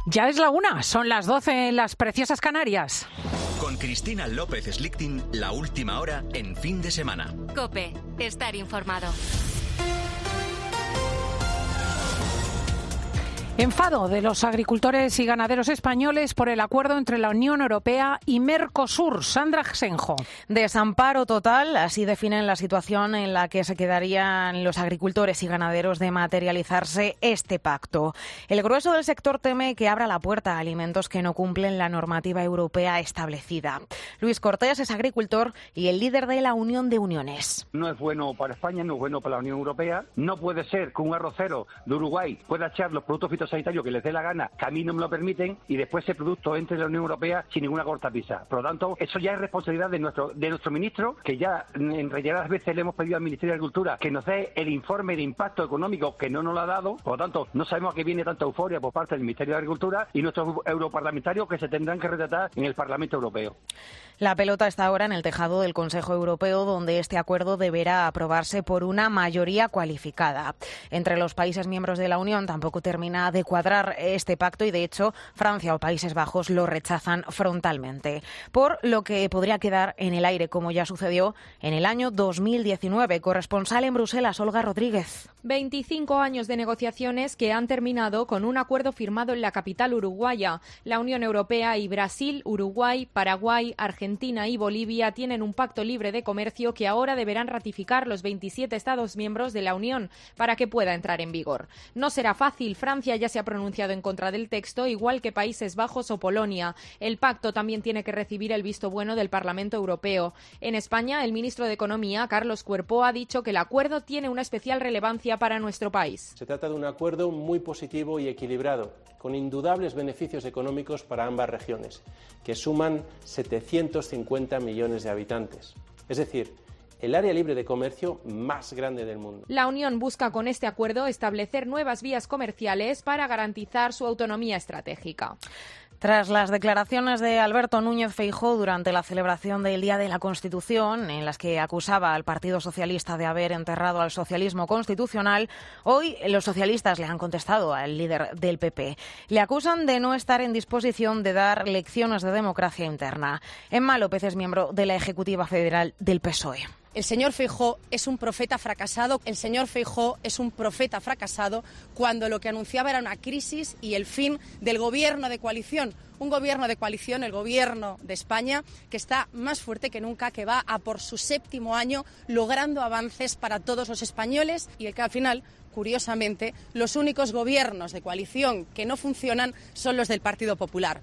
Ya es la 1, son las 12 en las preciosas Canarias. Con Cristina López Slichting, la última hora en fin de semana. COPE, estar informado. Enfado de los agricultores y ganaderos españoles por el acuerdo entre la Unión Europea y Mercosur. Sandra Xenjo. Desamparo total, así definen la situación en la que se quedarían los agricultores y ganaderos de materializarse este pacto. El grueso del sector teme que abra la puerta a alimentos que no cumplen la normativa europea establecida. Luis Cortés es agricultor y el líder de la Unión de Uniones. No es bueno para España, no es bueno para la Unión Europea. No puede ser que un arrocero de Uruguay pueda echar los productos fitosanitarios que les dé la gana, que a mí no me lo permiten, y después ese producto entre en la Unión Europea sin ninguna cortapisa. Por lo tanto, eso ya es responsabilidad de nuestro ministro, que ya en reiteradas veces le hemos pedido al Ministerio de Agricultura que nos dé el informe de impacto económico, que no nos lo ha dado. Por lo tanto, no sabemos a qué viene tanta euforia por parte del Ministerio de Agricultura y nuestros europarlamentarios que se tendrán que retratar en el Parlamento Europeo. La pelota está ahora en el tejado del Consejo Europeo, donde este acuerdo deberá aprobarse por una mayoría cualificada. Entre los países miembros de la Unión tampoco termina de cuadrar este pacto y, de hecho, Francia o Países Bajos lo rechazan frontalmente, por lo que podría quedar en el aire, como ya sucedió en el año 2019. Corresponsal en Bruselas, Olga Rodríguez. 25 años de negociaciones que han terminado con un acuerdo firmado en la capital uruguaya. La Unión Europea y Brasil, Uruguay, Paraguay, Argentina y Bolivia tienen un pacto libre de comercio que ahora deberán ratificar los 27 Estados miembros de la Unión para que pueda entrar en vigor. No será fácil. Francia ya se ha pronunciado en contra del texto, igual que Países Bajos o Polonia. El pacto también tiene que recibir el visto bueno del Parlamento Europeo. En España, el ministro de Economía, Carlos Cuerpo, ha dicho que el acuerdo tiene una especial relevancia para nuestro país. Se trata de un acuerdo muy positivo y equilibrado, con indudables beneficios económicos para ambas regiones, que suman 750 millones de habitantes. Es decir, el área libre de comercio más grande del mundo. La Unión busca con este acuerdo establecer nuevas vías comerciales para garantizar su autonomía estratégica. Tras las declaraciones de Alberto Núñez Feijóo durante la celebración del Día de la Constitución, en las que acusaba al Partido Socialista de haber enterrado al socialismo constitucional, hoy los socialistas le han contestado al líder del PP. Le acusan de no estar en disposición de dar lecciones de democracia interna. Emma López es miembro de la Ejecutiva Federal del PSOE. El señor Feijóo es un profeta fracasado. El señor Feijóo es un profeta fracasado cuando lo que anunciaba era una crisis y el fin del gobierno de coalición. Un gobierno de coalición, el gobierno de España, que está más fuerte que nunca, que va a por su 7º año logrando avances para todos los españoles y el que al final, curiosamente, los únicos gobiernos de coalición que no funcionan son los del Partido Popular.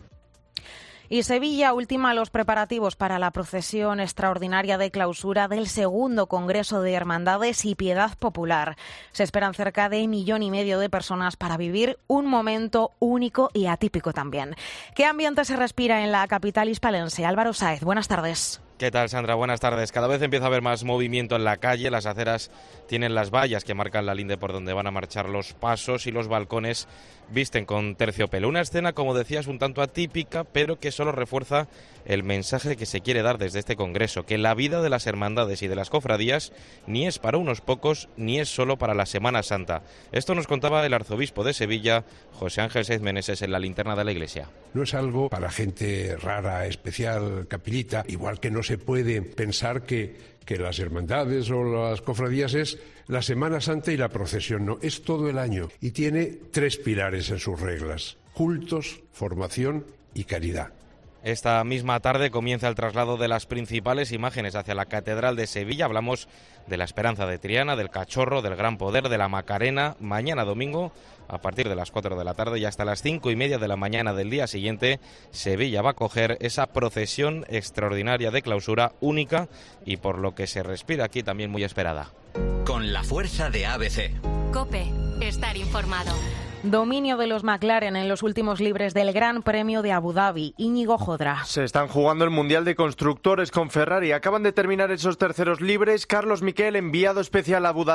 Y Sevilla ultima los preparativos para la procesión extraordinaria de clausura del 2º Congreso de Hermandades y Piedad Popular. Se esperan cerca de 1,5 millones de personas para vivir un momento único y atípico también. ¿Qué ambiente se respira en la capital hispalense? Álvaro Sáez, buenas tardes. ¿Qué tal, Sandra? Buenas tardes. Cada vez empieza a haber más movimiento en la calle. Las aceras tienen las vallas que marcan la linde por donde van a marchar los pasos y los balcones visten con terciopelo. Una escena, como decías, un tanto atípica, pero que solo refuerza el mensaje que se quiere dar desde este Congreso, que la vida de las hermandades y de las cofradías ni es para unos pocos, ni es solo para la Semana Santa. Esto nos contaba el arzobispo de Sevilla, José Ángel Saiz Meneses, en la linterna de la iglesia. No es algo para gente rara, especial, capillita, igual que no se puede pensar que las hermandades o las cofradías es la Semana Santa y la procesión. No, es todo el año y tiene 3 pilares en sus reglas: cultos, formación y caridad. Esta misma tarde comienza el traslado de las principales imágenes hacia la Catedral de Sevilla. Hablamos de la Esperanza de Triana, del Cachorro, del Gran Poder, de la Macarena. Mañana domingo, a partir de las 4 de la tarde y hasta las 5:30 de la mañana del día siguiente, Sevilla va a coger esa procesión extraordinaria de clausura única y, por lo que se respira aquí, también muy esperada. Con la fuerza de ABC. COPE, estar informado. Dominio de los McLaren en los últimos libres del Gran Premio de Abu Dhabi. Íñigo Jodra. Se están jugando el Mundial de Constructores con Ferrari. Acaban de terminar esos terceros libres. Carlos Miquel, enviado especial a Abu Dhabi.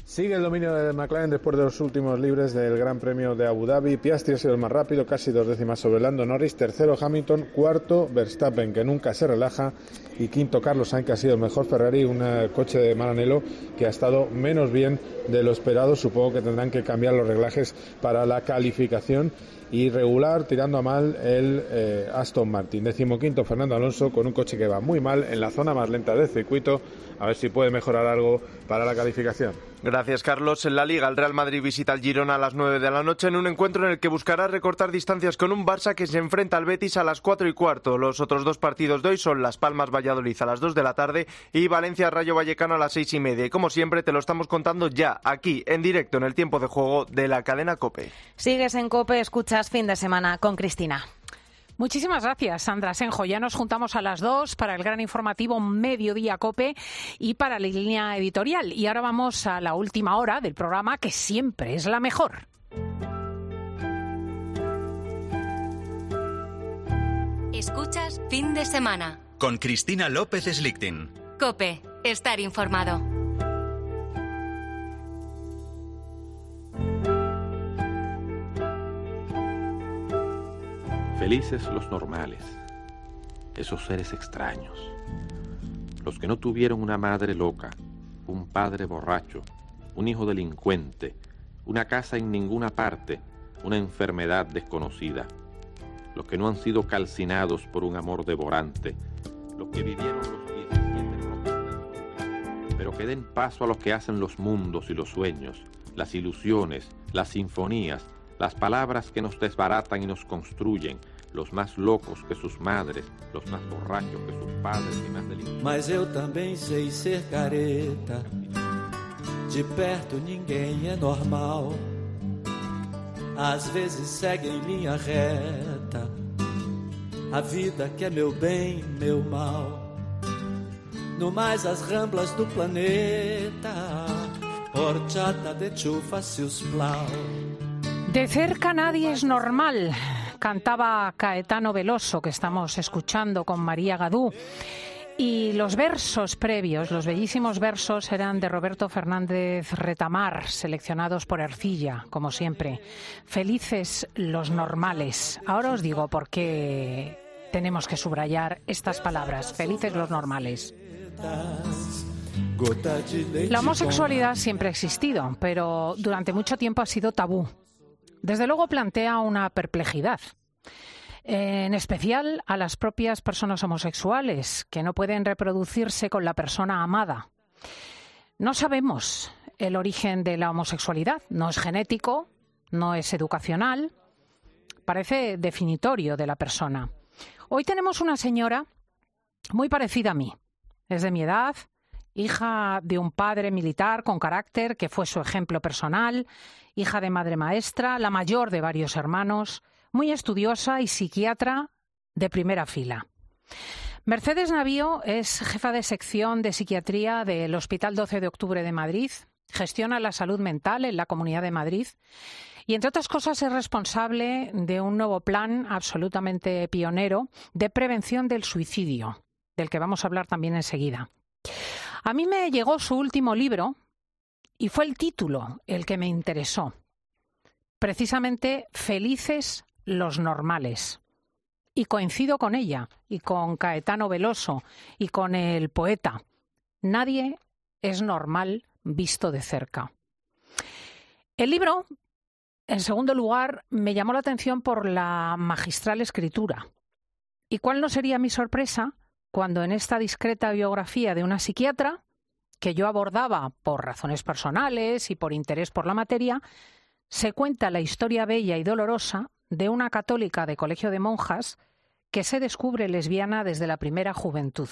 Sigue el dominio de McLaren después de los últimos libres del Gran Premio de Abu Dhabi. Piastri ha sido el más rápido, casi 2 décimas sobre Lando Norris. Tercero Hamilton, cuarto Verstappen, que nunca se relaja, y quinto Carlos Sainz, que ha sido el mejor Ferrari, un coche de Maranello que ha estado menos bien de lo esperado. Supongo que tendrán que cambiar los reglajes para la calificación. Y regular, tirando a mal, el Aston Martin. 15º Fernando Alonso, con un coche que va muy mal en la zona más lenta del circuito. A ver si puede mejorar algo para la calificación. Gracias, Carlos. En la Liga, el Real Madrid visita al Girona a las 9 de la noche en un encuentro en el que buscará recortar distancias con un Barça que se enfrenta al Betis a las 4:15. Los otros dos partidos de hoy son Las Palmas-Valladolid a las 2 de la tarde y Valencia-Rayo Vallecano a las 6:30. Y como siempre, te lo estamos contando ya, aquí, en directo, en el tiempo de juego de la cadena COPE. Sigues en COPE, escuchas Fin de Semana con Cristina. Muchísimas gracias, Sandra Senjo. Ya nos juntamos a las 2 para el gran informativo Mediodía COPE y para la línea editorial. Y ahora vamos a la última hora del programa, que siempre es la mejor. Escuchas Fin de Semana con Cristina López Slichting. COPE. Estar informado. Felices los normales, esos seres extraños, los que no tuvieron una madre loca, un padre borracho, un hijo delincuente, una casa en ninguna parte, una enfermedad desconocida, los que no han sido calcinados por un amor devorante, los que vivieron los 17 pero que den paso a los que hacen los mundos y los sueños, las ilusiones, las sinfonías, las palabras que nos desbaratan y nos construyen, los más locos que sus madres, los más borrachos que sus padres y más delincuentes. Mas eu também sei ser careta, de perto ninguém é normal, às vezes segue em linha reta, a vida que é meu bem, meu mal, no mais as ramblas do planeta, horchata de chufacius plau. De cerca nadie es normal, cantaba Caetano Veloso, que estamos escuchando con María Gadú. Y los versos previos, los bellísimos versos, eran de Roberto Fernández Retamar, seleccionados por Ercilla, como siempre. Felices los normales. Ahora os digo por qué tenemos que subrayar estas palabras. Felices los normales. La homosexualidad siempre ha existido, pero durante mucho tiempo ha sido tabú. Desde luego plantea una perplejidad, en especial a las propias personas homosexuales, que no pueden reproducirse con la persona amada. No sabemos el origen de la homosexualidad, no es genético, no es educacional, parece definitorio de la persona. Hoy tenemos una señora muy parecida a mí, es de mi edad, hija de un padre militar con carácter que fue su ejemplo personal, hija de madre maestra, la mayor de varios hermanos, muy estudiosa y psiquiatra de primera fila. Mercedes Navío es jefa de sección de psiquiatría del Hospital 12 de Octubre de Madrid, gestiona la salud mental en la Comunidad de Madrid y, entre otras cosas, es responsable de un nuevo plan absolutamente pionero de prevención del suicidio, del que vamos a hablar también enseguida. A mí me llegó su último libro y fue el título el que me interesó. Precisamente Felices los normales. Y coincido con ella, y con Caetano Veloso, y con el poeta. Nadie es normal visto de cerca. El libro, en segundo lugar, me llamó la atención por la magistral escritura. ¿Y cuál no sería mi sorpresa cuando en esta discreta biografía de una psiquiatra, que yo abordaba por razones personales y por interés por la materia, se cuenta la historia bella y dolorosa de una católica de colegio de monjas que se descubre lesbiana desde la primera juventud?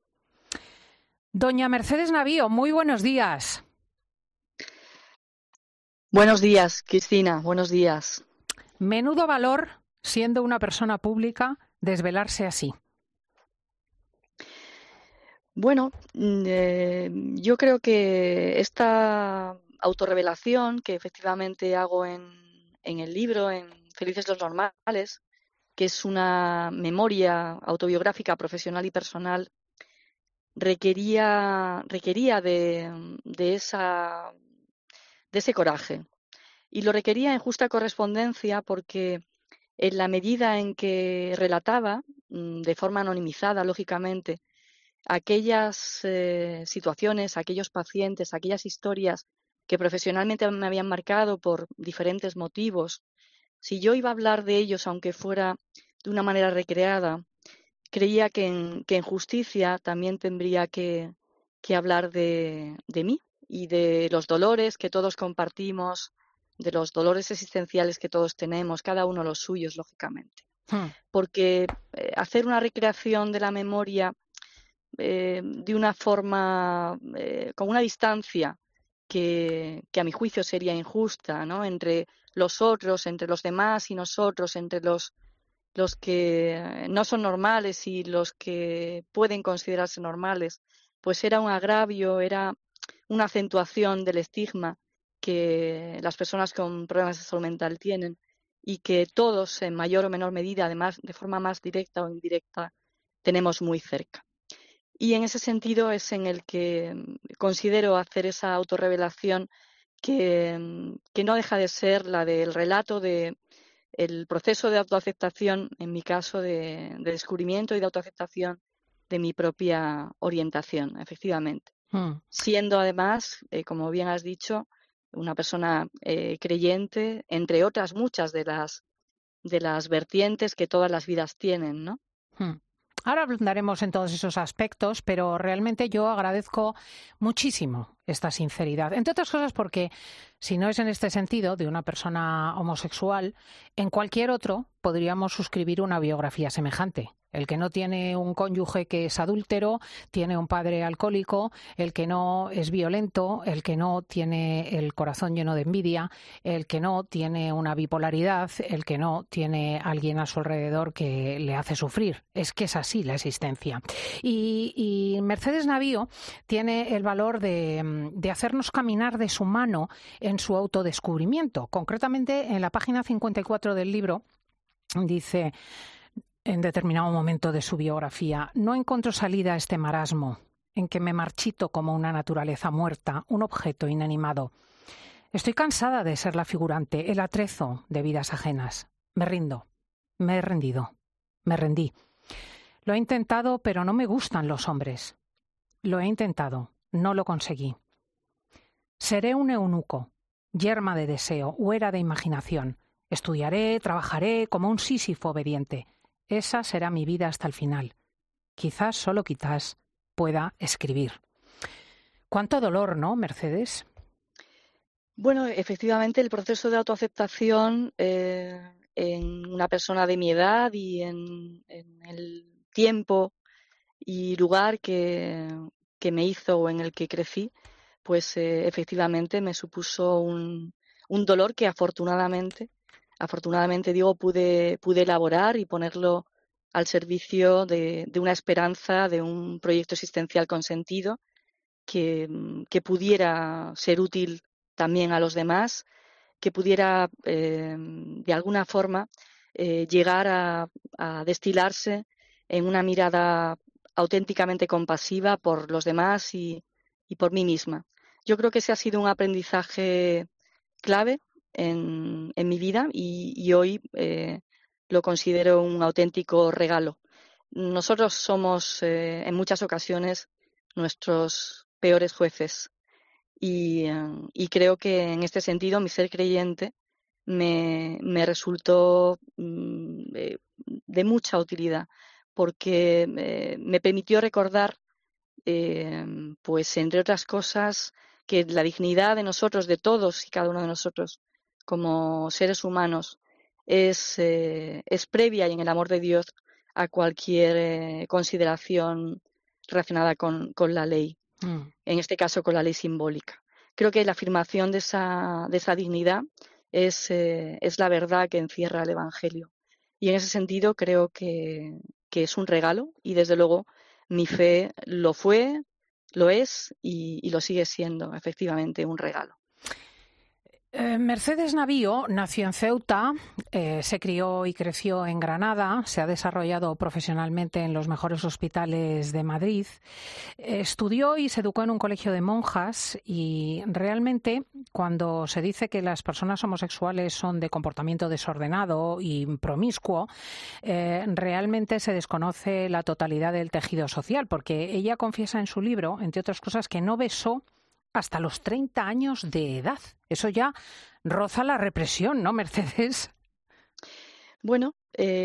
Doña Mercedes Navío, muy buenos días. Buenos días, Cristina, buenos días. Menudo valor, siendo una persona pública, desvelarse así. Bueno, yo creo que esta autorrevelación que efectivamente hago en el libro, en Felices los normales, que es una memoria autobiográfica, profesional y personal, requería de esa ese coraje. Y lo requería en justa correspondencia porque en la medida en que relataba, de forma anonimizada, lógicamente, aquellas situaciones, aquellos pacientes, aquellas historias que profesionalmente me habían marcado por diferentes motivos, si yo iba a hablar de ellos, aunque fuera de una manera recreada, creía que en justicia también tendría que hablar de mí y de los dolores que todos compartimos, de los dolores existenciales que todos tenemos, cada uno los suyos, lógicamente. Porque hacer una recreación de la memoria de una forma, con una distancia que a mi juicio sería injusta, ¿no? Entre los otros, entre los demás y nosotros, entre los que no son normales y los que pueden considerarse normales, pues era un agravio, era una acentuación del estigma que las personas con problemas de salud mental tienen y que todos, en mayor o menor medida, además de forma más directa o indirecta, tenemos muy cerca. Y en ese sentido es en el que considero hacer esa autorrevelación que no deja de ser la del relato de el proceso de autoaceptación, en mi caso, de descubrimiento y de autoaceptación de mi propia orientación, efectivamente. Siendo además, como bien has dicho, una persona creyente, entre otras muchas de las vertientes que todas las vidas tienen, ¿no? Ahora hablaremos en todos esos aspectos, pero realmente yo agradezco muchísimo esta sinceridad. Entre otras cosas porque, si no es en este sentido, de una persona homosexual, en cualquier otro podríamos suscribir una biografía semejante. El que no tiene un cónyuge que es adúltero, tiene un padre alcohólico, el que no es violento, el que no tiene el corazón lleno de envidia, el que no tiene una bipolaridad, el que no tiene alguien a su alrededor que le hace sufrir. Es que es así la existencia. Y Mercedes Navío tiene el valor de hacernos caminar de su mano en su autodescubrimiento. Concretamente, en la página 54 del libro dice, en determinado momento de su biografía: no encuentro salida a este marasmo en que me marchito como una naturaleza muerta, un objeto inanimado. Estoy cansada de ser la figurante, el atrezo de vidas ajenas. Me rindo, me he rendido, me rendí. Lo he intentado, pero no me gustan los hombres. Lo he intentado, no lo conseguí. Seré un eunuco, yerma de deseo, huera de imaginación. Estudiaré, trabajaré como un Sísifo obediente. Esa será mi vida hasta el final. Quizás, solo quizás, pueda escribir. ¿Cuánto dolor, no, Mercedes? Bueno, efectivamente, el proceso de autoaceptación en una persona de mi edad y en el tiempo y lugar que me hizo o en el que crecí, pues efectivamente me supuso un dolor que afortunadamente digo, pude elaborar y ponerlo al servicio de una esperanza, de un proyecto existencial con sentido que pudiera ser útil también a los demás, que pudiera de alguna forma llegar a destilarse en una mirada auténticamente compasiva por los demás y por mí misma. Yo creo que ese ha sido un aprendizaje clave en mi vida y hoy lo considero un auténtico regalo. Nosotros somos en muchas ocasiones nuestros peores jueces y creo que en este sentido mi ser creyente me resultó de mucha utilidad porque me permitió recordar pues entre otras cosas que la dignidad de nosotros, de todos y cada uno de nosotros como seres humanos es previa y en el amor de Dios a cualquier consideración relacionada con la ley, en este caso con la ley simbólica. Creo que la afirmación de esa dignidad es la verdad que encierra el Evangelio y en ese sentido creo que es un regalo y desde luego mi fe lo fue, lo es y lo sigue siendo efectivamente un regalo. Mercedes Navío nació en Ceuta, se crió y creció en Granada, se ha desarrollado profesionalmente en los mejores hospitales de Madrid, estudió y se educó en un colegio de monjas y realmente cuando se dice que las personas homosexuales son de comportamiento desordenado y promiscuo, realmente se desconoce la totalidad del tejido social, porque ella confiesa en su libro, entre otras cosas, que no besó hasta los 30 años de edad. Eso ya roza la represión, ¿no, Mercedes? Bueno,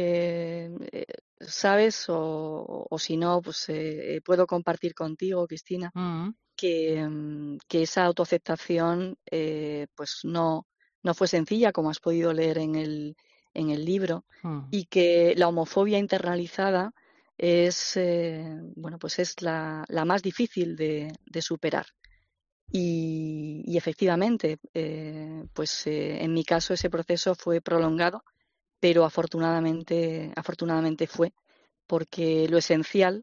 sabes, o si no, pues puedo compartir contigo, Cristina, que esa autoaceptación pues no fue sencilla, como has podido leer en el libro, y que la homofobia internalizada es bueno, pues es la más difícil de superar. Y efectivamente, pues en mi caso ese proceso fue prolongado, pero afortunadamente fue, porque lo esencial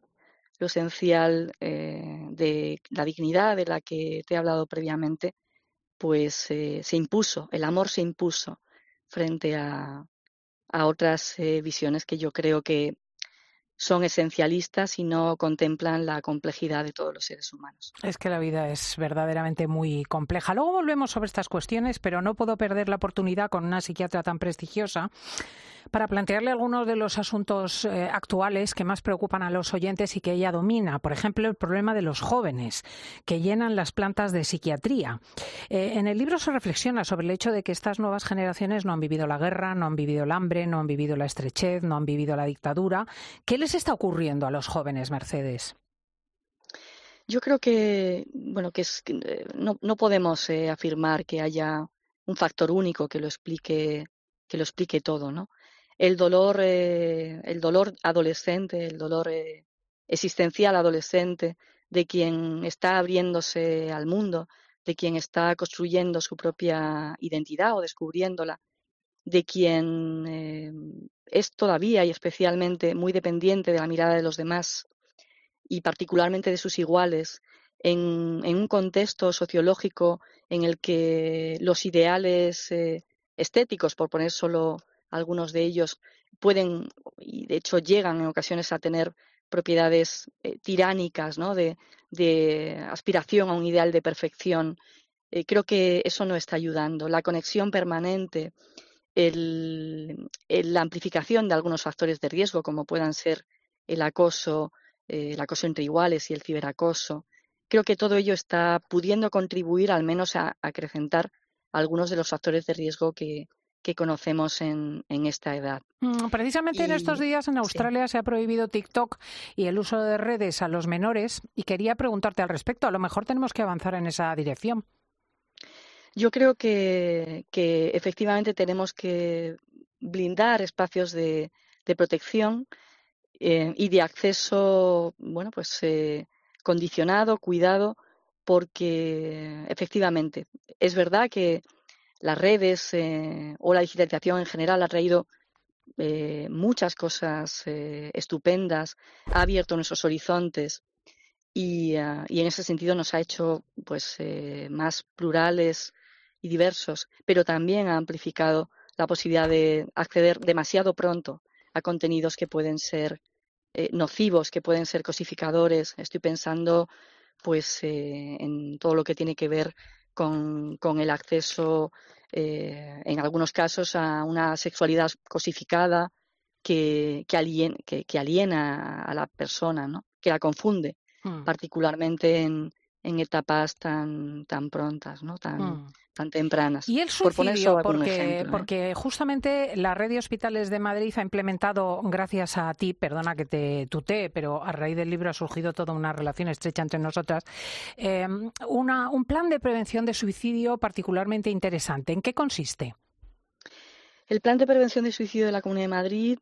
de la dignidad de la que te he hablado previamente, pues se impuso, el amor se impuso frente a otras visiones que yo creo que son esencialistas y no contemplan la complejidad de todos los seres humanos. Es que la vida es verdaderamente muy compleja. Luego volvemos sobre estas cuestiones, pero no puedo perder la oportunidad con una psiquiatra tan prestigiosa para plantearle algunos de los asuntos actuales que más preocupan a los oyentes y que ella domina. Por ejemplo, el problema de los jóvenes que llenan las plantas de psiquiatría. En el libro se reflexiona sobre el hecho de que estas nuevas generaciones no han vivido la guerra, no han vivido el hambre, no han vivido la estrechez, no han vivido la dictadura. ¿Qué les está ocurriendo a los jóvenes, Mercedes? Yo creo que, bueno, no podemos afirmar que haya un factor único que lo explique todo, ¿no? El dolor adolescente, el dolor existencial adolescente de quien está abriéndose al mundo, de quien está construyendo su propia identidad o descubriéndola, de quien es todavía y especialmente muy dependiente de la mirada de los demás y particularmente de sus iguales, en un contexto sociológico en el que los ideales estéticos, por poner solo algunos de ellos, pueden y de hecho llegan en ocasiones a tener propiedades tiránicas, ¿no? de aspiración a un ideal de perfección. Creo que eso no está ayudando. La conexión permanente, la amplificación de algunos factores de riesgo, como puedan ser el acoso entre iguales y el ciberacoso, creo que todo ello está pudiendo contribuir al menos a acrecentar algunos de los factores de riesgo que conocemos en esta edad. Precisamente en estos días en Australia se ha prohibido TikTok y el uso de redes a los menores y quería preguntarte al respecto. A lo mejor tenemos que avanzar en esa dirección. Yo creo que efectivamente tenemos que blindar espacios de protección y de acceso, bueno, pues condicionado, cuidado, porque efectivamente es verdad que las redes o la digitalización en general ha traído muchas cosas estupendas, ha abierto nuestros horizontes y en ese sentido nos ha hecho pues más plurales y diversos, pero también ha amplificado la posibilidad de acceder demasiado pronto a contenidos que pueden ser nocivos, que pueden ser cosificadores. Estoy pensando pues en todo lo que tiene que ver con el acceso en algunos casos a una sexualidad cosificada que aliena a la persona, ¿no? Que la confunde, particularmente en etapas tan prontas, ¿no? Tan tempranas. Y el suicidio, porque justamente la red de hospitales de Madrid ha implementado, gracias a ti, perdona que te tutee, pero a raíz del libro ha surgido toda una relación estrecha entre nosotras, un plan de prevención de suicidio particularmente interesante. ¿En qué consiste? El plan de prevención de suicidio de la Comunidad de Madrid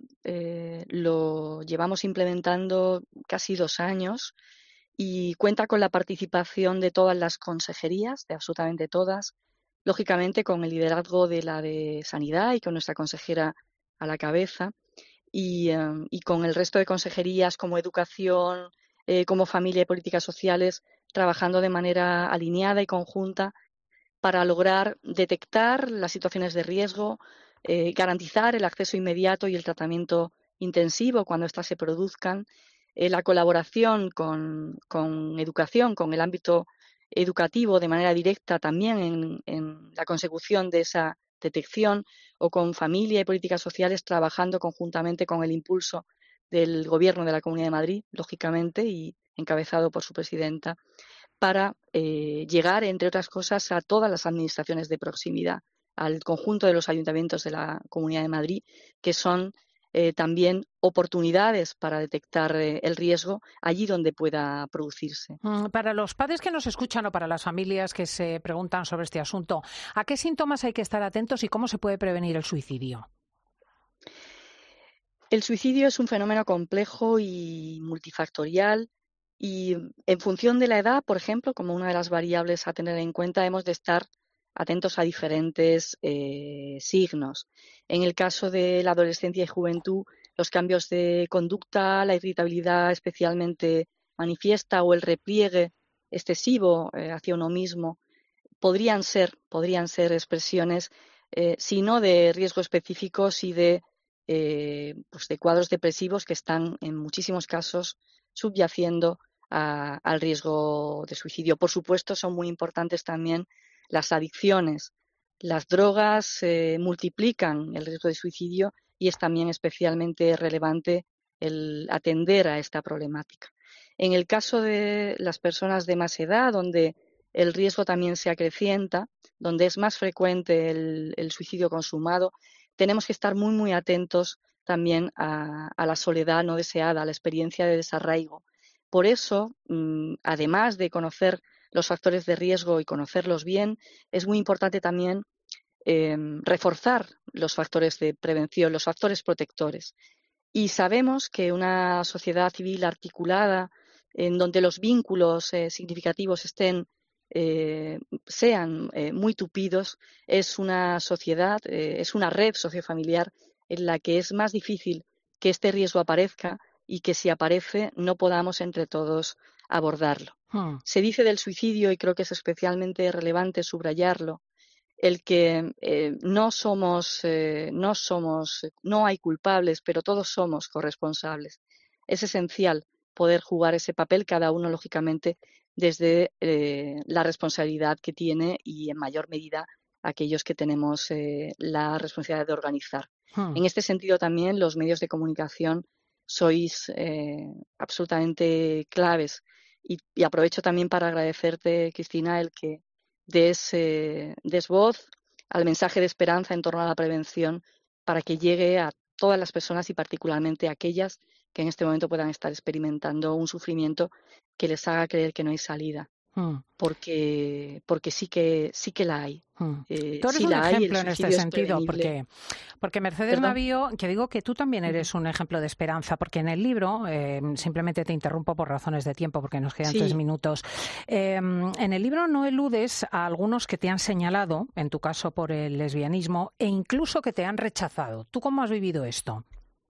lo llevamos implementando casi 2 años y cuenta con la participación de todas las consejerías, de absolutamente todas, lógicamente con el liderazgo de la de Sanidad y con nuestra consejera a la cabeza y con el resto de consejerías como Educación, como Familia y Políticas Sociales, trabajando de manera alineada y conjunta para lograr detectar las situaciones de riesgo, garantizar el acceso inmediato y el tratamiento intensivo cuando éstas se produzcan, la colaboración con educación, con el ámbito educativo de manera directa también en la consecución de esa detección, o con familia y políticas sociales trabajando conjuntamente con el impulso del Gobierno de la Comunidad de Madrid, lógicamente, y encabezado por su presidenta, para llegar, entre otras cosas, a todas las administraciones de proximidad, al conjunto de los ayuntamientos de la Comunidad de Madrid, que son también oportunidades para detectar el riesgo allí donde pueda producirse. Para los padres que nos escuchan o para las familias que se preguntan sobre este asunto, ¿a qué síntomas hay que estar atentos y cómo se puede prevenir el suicidio? El suicidio es un fenómeno complejo y multifactorial, y en función de la edad, por ejemplo, como una de las variables a tener en cuenta, hemos de estar atentos a diferentes signos. En el caso de la adolescencia y juventud, los cambios de conducta, la irritabilidad especialmente manifiesta o el repliegue excesivo hacia uno mismo podrían ser expresiones, si no de riesgo específico, sí de cuadros depresivos que están en muchísimos casos subyaciendo al riesgo de suicidio. Por supuesto, son muy importantes también las adicciones. Las drogas multiplican el riesgo de suicidio y es también especialmente relevante el atender a esta problemática. En el caso de las personas de más edad, donde el riesgo también se acrecienta, donde es más frecuente el suicidio consumado, tenemos que estar muy, muy atentos también a la soledad no deseada, a la experiencia de desarraigo. Por eso, además de conocer los factores de riesgo y conocerlos bien, es muy importante también reforzar los factores de prevención, los factores protectores. Y sabemos que una sociedad civil articulada, en donde los vínculos significativos sean muy tupidos, es una sociedad, es una red sociofamiliar en la que es más difícil que este riesgo aparezca y que si aparece no podamos entre todos abordarlo. Se dice del suicidio, y creo que es especialmente relevante subrayarlo, el que no hay culpables, pero todos somos corresponsables. Es esencial poder jugar ese papel, cada uno, lógicamente, desde la responsabilidad que tiene y, en mayor medida, aquellos que tenemos la responsabilidad de organizar. En este sentido, también los medios de comunicación sois absolutamente claves, y aprovecho también para agradecerte, Cristina, el que des voz al mensaje de esperanza en torno a la prevención, para que llegue a todas las personas y particularmente a aquellas que en este momento puedan estar experimentando un sufrimiento que les haga creer que no hay salida. Porque sí que la hay. Tú eres un ejemplo en este sentido, porque Mercedes Navío, que digo que tú también eres un ejemplo de esperanza, porque en el libro, simplemente te interrumpo por razones de tiempo, porque nos quedan 3 minutos, en el libro no eludes a algunos que te han señalado, en tu caso por el lesbianismo, e incluso que te han rechazado. ¿Tú cómo has vivido esto?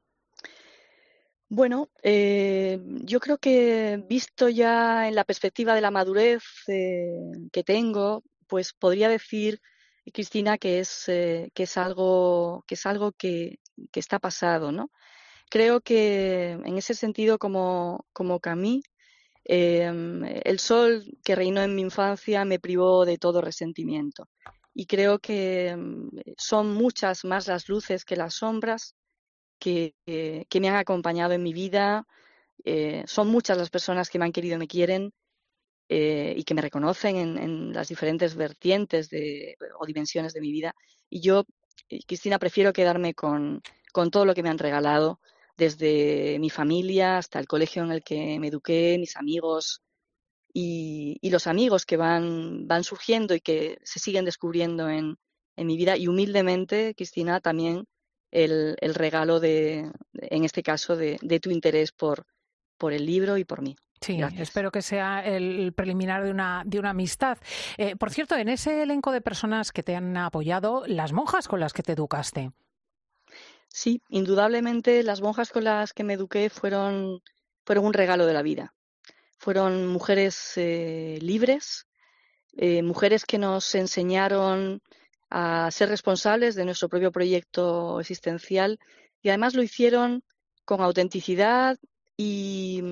Bueno, yo creo que, visto ya en la perspectiva de la madurez que tengo, pues podría decir, Cristina, que es algo que está pasado, ¿no? Creo que en ese sentido, como Camus, el sol que reinó en mi infancia me privó de todo resentimiento. Y creo que son muchas más las luces que las sombras que me han acompañado en mi vida. Son muchas las personas que me han querido y me quieren, y que me reconocen en las diferentes vertientes o dimensiones de mi vida. Y yo, Cristina, prefiero quedarme con todo lo que me han regalado, desde mi familia hasta el colegio en el que me eduqué, mis amigos y los amigos que van surgiendo y que se siguen descubriendo en mi vida. Y humildemente, Cristina, también el regalo en este caso, de tu interés por el libro y por mí. Sí, gracias. Espero que sea el preliminar de una amistad. Por cierto, en ese elenco de personas que te han apoyado, las monjas con las que te educaste. Sí, indudablemente las monjas con las que me eduqué fueron un regalo de la vida. Fueron mujeres libres, mujeres que nos enseñaron a ser responsables de nuestro propio proyecto existencial y además lo hicieron con autenticidad y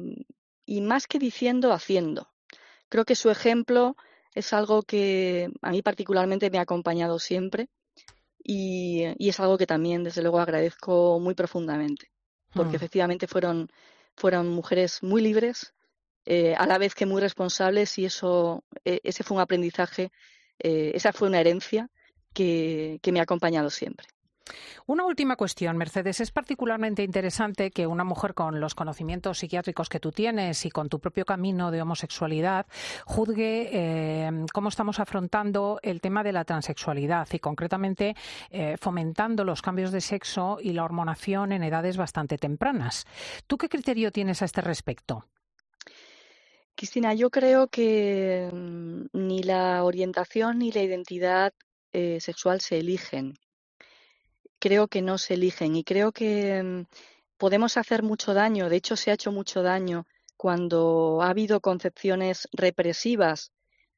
más que diciendo, haciendo. Creo que su ejemplo es algo que a mí particularmente me ha acompañado siempre y es algo que también, desde luego, agradezco muy profundamente, porque efectivamente fueron mujeres muy libres, a la vez que muy responsables, y ese fue un aprendizaje, esa fue una herencia que me ha acompañado siempre. Una última cuestión, Mercedes. Es particularmente interesante que una mujer con los conocimientos psiquiátricos que tú tienes y con tu propio camino de homosexualidad juzgue cómo estamos afrontando el tema de la transexualidad y concretamente fomentando los cambios de sexo y la hormonación en edades bastante tempranas. ¿Tú qué criterio tienes a este respecto? Cristina, yo creo que ni la orientación ni la identidad sexual se eligen. Creo que no se eligen y creo que podemos hacer mucho daño. De hecho, se ha hecho mucho daño cuando ha habido concepciones represivas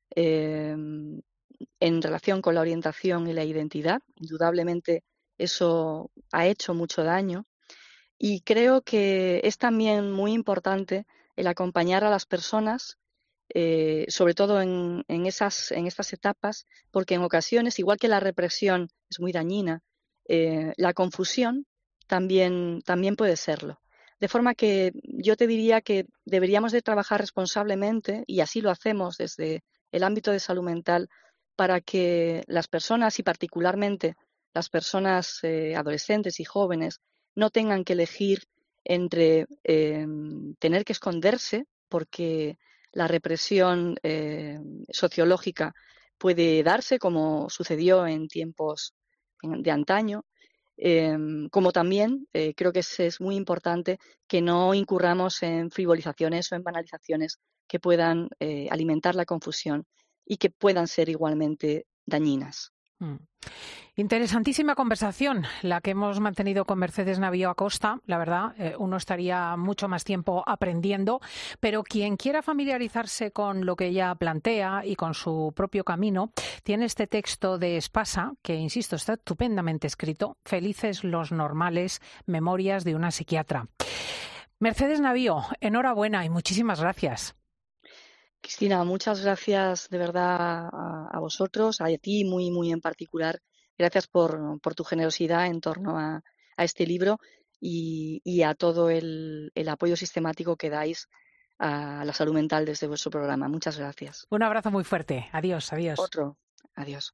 en relación con la orientación y la identidad. Indudablemente eso ha hecho mucho daño y creo que es también muy importante el acompañar a las personas, sobre todo en estas etapas, porque en ocasiones, igual que la represión es muy dañina, la confusión también puede serlo. De forma que yo te diría que deberíamos de trabajar responsablemente, y así lo hacemos desde el ámbito de salud mental, para que las personas, y particularmente las personas adolescentes y jóvenes, no tengan que elegir entre tener que esconderse, porque la represión sociológica puede darse, como sucedió en tiempos de antaño, como también creo que es muy importante que no incurramos en frivolizaciones o en banalizaciones que puedan alimentar la confusión y que puedan ser igualmente dañinas. Interesantísima conversación la que hemos mantenido con Mercedes Navío Acosta. La verdad, uno estaría mucho más tiempo aprendiendo, pero quien quiera familiarizarse con lo que ella plantea y con su propio camino, tiene este texto de Espasa, que, insisto, está estupendamente escrito, Felices los normales, memorias de una psiquiatra. Mercedes Navío, enhorabuena y muchísimas gracias. Cristina, muchas gracias de verdad a vosotros, a ti muy, muy en particular. Gracias por tu generosidad en torno a este libro y a todo el apoyo sistemático que dais a la salud mental desde vuestro programa. Muchas gracias. Un abrazo muy fuerte. Adiós, adiós. Otro. Adiós.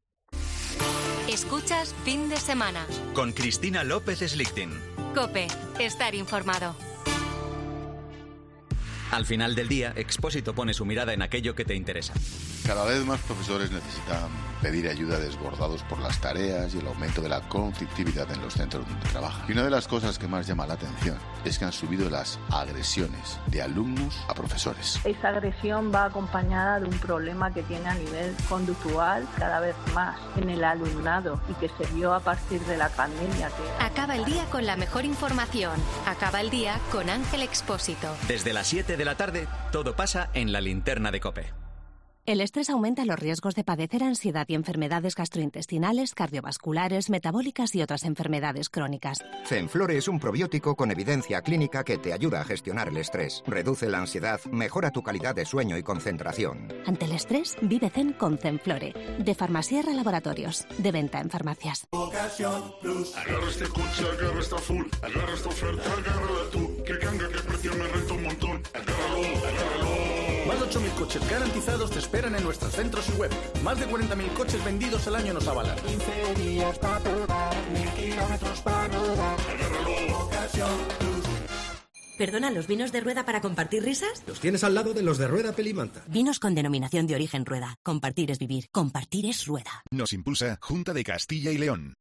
Escuchas Fin de Semana. Con Cristina López Slichting. COPE. Estar informado. Al final del día, Expósito pone su mirada en aquello que te interesa. Cada vez más profesores necesitan pedir ayuda desbordados por las tareas y el aumento de la conflictividad en los centros donde trabajan. Y una de las cosas que más llama la atención es que han subido las agresiones de alumnos a profesores. Esa agresión va acompañada de un problema que tiene a nivel conductual cada vez más en el alumnado y que se vio a partir de la pandemia. Acaba el día con la mejor información. Acaba el día con Ángel Expósito. Desde las 7 de la tarde, todo pasa en la linterna de COPE. El estrés aumenta los riesgos de padecer ansiedad y enfermedades gastrointestinales, cardiovasculares, metabólicas y otras enfermedades crónicas. Zenflore es un probiótico con evidencia clínica que te ayuda a gestionar el estrés, reduce la ansiedad, mejora tu calidad de sueño y concentración. Ante el estrés, vive zen con Zenflore, de Farmasierra Laboratorios, de venta en farmacias. Ocasión Plus. Agarra este coche, agarra esta full, agarra esta oferta, agárrala tú. Que canga, que precio me renta un montón. Agárralo, agárralo. Más de 8.000 coches garantizados te esperan en nuestros centros y web. Más de 40.000 coches vendidos al año nos avalan. 15 días para probar, 1.000 kilómetros para rodar. Agárralo, Ocasión Plus. ¿Perdona, los vinos de Rueda para compartir risas? Los tienes al lado de los de Rueda Pelimanta. Vinos con denominación de origen Rueda. Compartir es vivir. Compartir es Rueda. Nos impulsa Junta de Castilla y León.